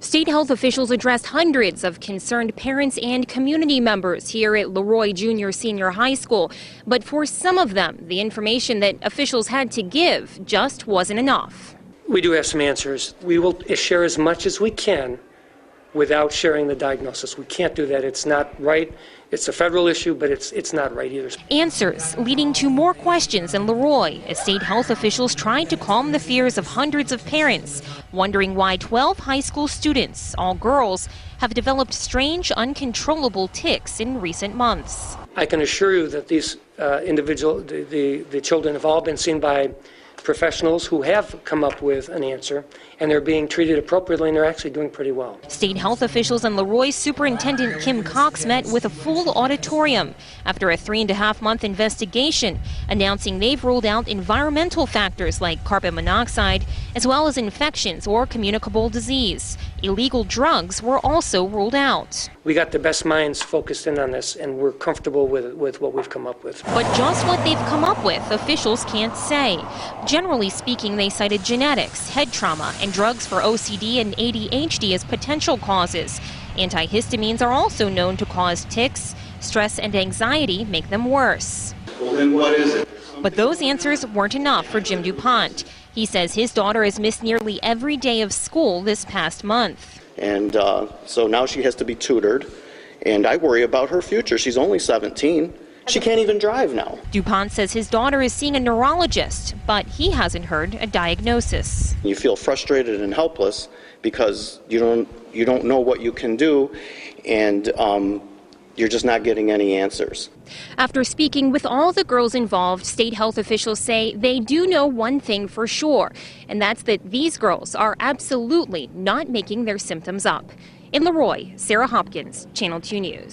State health officials addressed hundreds of concerned parents and community members here at Leroy Junior Senior High School. But for some of them, the information that officials had to give just wasn't enough. We do have some answers. We will share as much as we can without sharing the diagnosis. We can't do that. It's not right. It's a federal issue, but it's not right either. Answers leading to more questions in Leroy as state health officials tried to calm the fears of hundreds of parents, wondering why 12 high school students, all girls, have developed strange, uncontrollable tics in recent months. I can assure you that these the children have all been seen by professionals who have come up with an answer, and they're being treated appropriately, and they're actually doing pretty well. State health officials and Leroy Superintendent Kim Cox met with a full auditorium after a 3.5-month investigation, announcing they've ruled out environmental factors like carbon monoxide, as well as infections or communicable disease. Illegal drugs were also ruled out. We got the best minds focused in on this, and we're comfortable with what we've come up with. But just what they've come up with, officials can't say. Generally speaking, they cited genetics, head trauma, and drugs for OCD and ADHD as potential causes. Antihistamines are also known to cause tics. Stress and anxiety make them worse. Well, then what is it? But those answers weren't enough for Jim DuPont. He says his daughter has missed nearly every day of school this past month. And so now she has to be tutored, and I worry about her future. She's only 17. She can't even drive now. DuPont says his daughter is seeing a neurologist, but he hasn't heard a diagnosis. You feel frustrated and helpless because you don't know what you can do, and you're just not getting any answers. After speaking with all the girls involved, state health officials say they do know one thing for sure, and that's that these girls are absolutely not making their symptoms up. In Leroy, Sarah Hopkins, Channel 2 News.